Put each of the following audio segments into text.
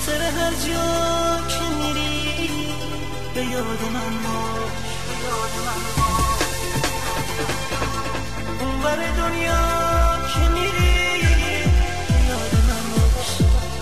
خاطر هر جا که میری به یاد من باش، اونور دنیا که میری به یاد من باش.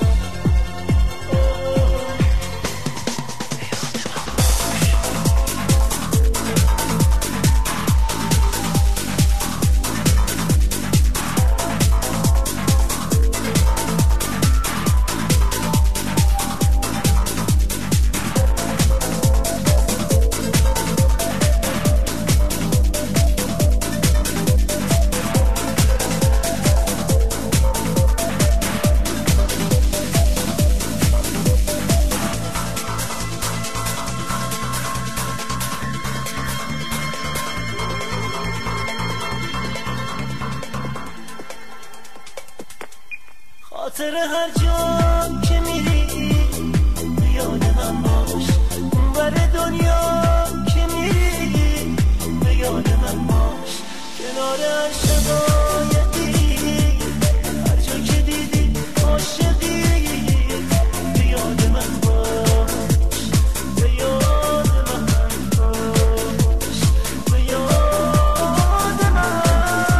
خاطر هر جا که میری به یاد من باش، اونور دنیا که میری به یاد من باش. کنار هر شقایقی هر جا که دیدی عاشقی به یاد من باش، به یاد من باش، به یاد من باش.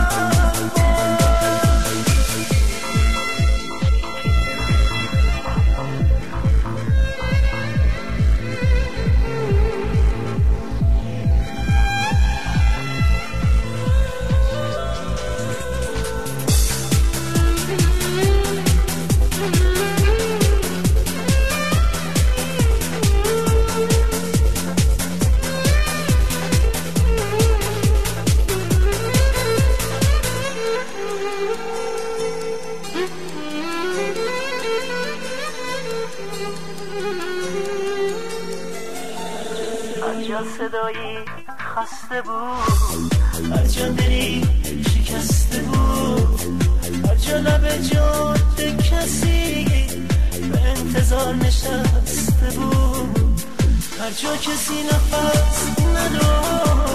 هر جا صدایی خسته بود، هر جا دلی شکسته بود، هر جا لب جاده کسی به انتظار نشسته بود، هر جا کسی نفس نداشت